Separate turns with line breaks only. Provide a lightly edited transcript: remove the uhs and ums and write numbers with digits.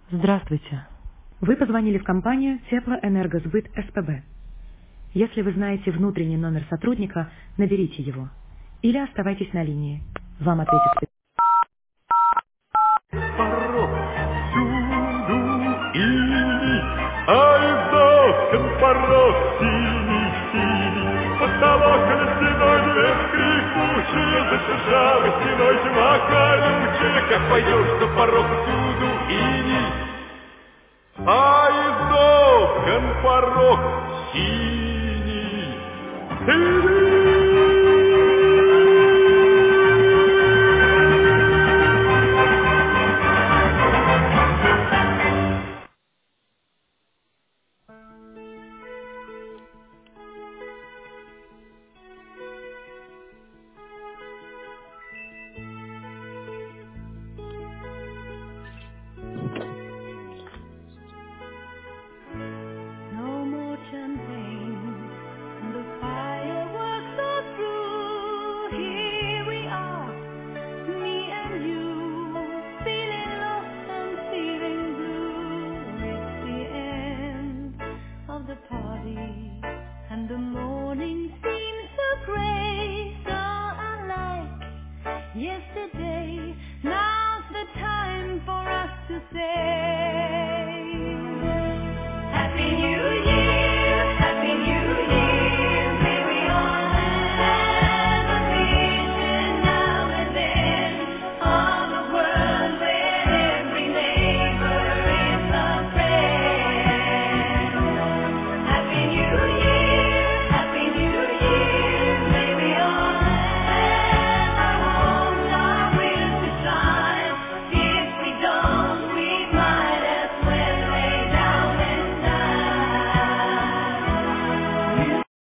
Здравствуйте. Вы позвонили в компанию Теплоэнергосбыт СПБ. Если вы знаете внутренний номер сотрудника, наберите его. Или оставайтесь на линии. Вам ответит специалист.
Порог всюду иний, а из окон порог синий. Потолок над стеной две скрипучие, за шершавой стеной тьма колючая. Как пойдешь за порог всюду иний, а из окон порог синий.